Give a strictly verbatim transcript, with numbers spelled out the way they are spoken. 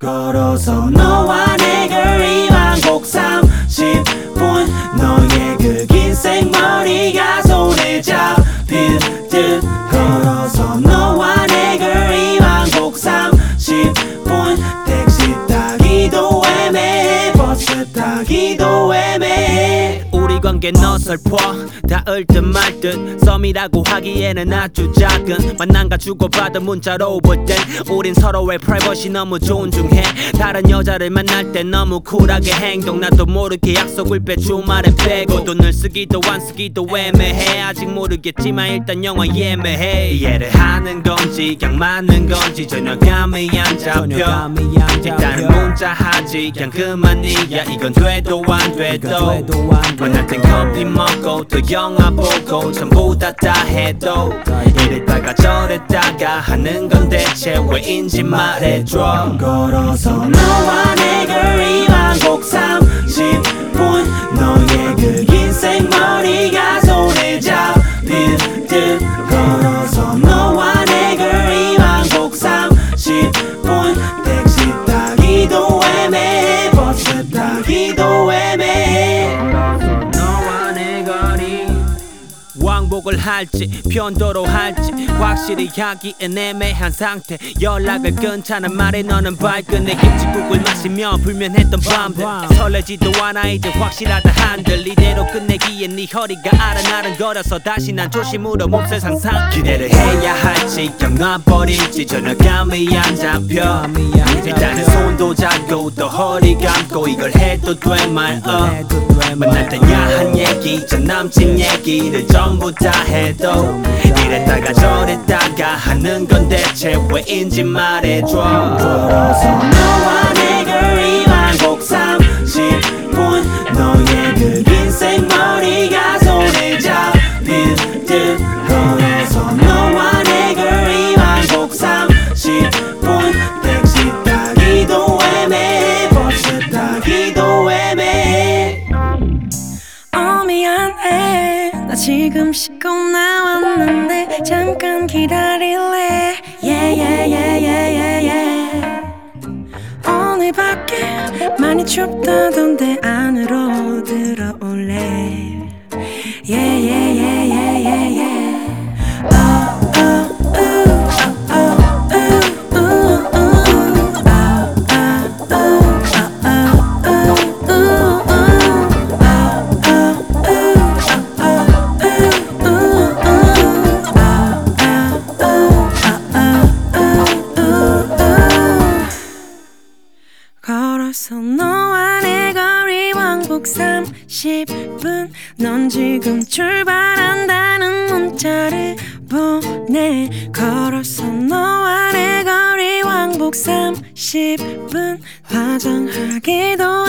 걸어서 너와 내 거리 왕복 삼십 분 너의 그 긴 생머리가 손에 잡힐 듯 걸어서 너와 내 거리 왕복 삼십 분 택시 타기도 애매해 버스 타기도 애매해 우리 관계는 어설퍼 닿을 듯 말 듯 썸이라고 하기에는 아주 작은 만남과 주고받은 문자로 볼 땐 우린 서로의 프라이버시 너무 존중해 다른 여자를 만날 때 너무 쿨하게 행동 나도 모르게 약속을 빼 주말에 빼고 돈을 쓰기도 안 쓰기도 애매해 아직 모르겠지만 일단 영화 예매해 이해를 하는 건지 그냥 맞는 건지 전혀 감이 안 잡혀 일단은 문자하지 그냥 그만이야 이건 돼도 안 돼도 만날 땐 커피 먹고 또 영화 보고 전부 다 다 해도 이랬다가 저랬다가 하는 건 대체 왜인지 말해줘 걸어서 너와 내 거리 왕복 삼십 분 너의 그 긴 생머리가 손에 잡힐 듯 걸어서 너와 내 거리 왕복 삼십 분 택시 타기도 애매해 버스 타기도 애매해 왕복을 할지 편도로 할지 확실히 하기엔 애매한 상태 연락을 끊자는 말에 너는 발끈해 김치국을 마시며 불면했던 밤들 설레지도 않아 이제 확실하다 한들 이대로 끝내기엔 네 허리가 아른아른거려서 다시 난 조심으로 몹쓸 상상 기대를 해야 할지 그냥 놔버릴지 전혀 감이 안 잡혀 일단은 손도 잡고 또 허리 감고 이걸 해도 돼 말 어 만날 땐 야한 얘기 전 남친 얘기를 전부 다 해도 이랬다가 저랬다가 하는 건 대체 왜인지 말해줘 걸어서 너와 내 거리 왕복 삼십 분 너의 그 긴 생머리가 손에 잡힐 듯 걸어서 너와 내 거리 왕복 삼십 분 택시 타기도 애매해 버스 타기도 애매해 어 미안해 나 지금 씻고 나왔는데 잠깐 기다릴래 yeah, yeah, yeah, yeah, yeah, yeah. 오늘 밖에 많이 춥다던데 안으로 들어올래 yeah, yeah, yeah, yeah, yeah, yeah. Oh, oh, ooh, oh, oh, ooh, ooh, ooh. Oh, oh, ooh, oh, oh, ooh, ooh, 걸어서 너와 내 거리 왕복 삼십 분 넌 지금 출발한다는 문자를 보내 걸어서 너와 내 거리 왕복 삼십 분 화장하기도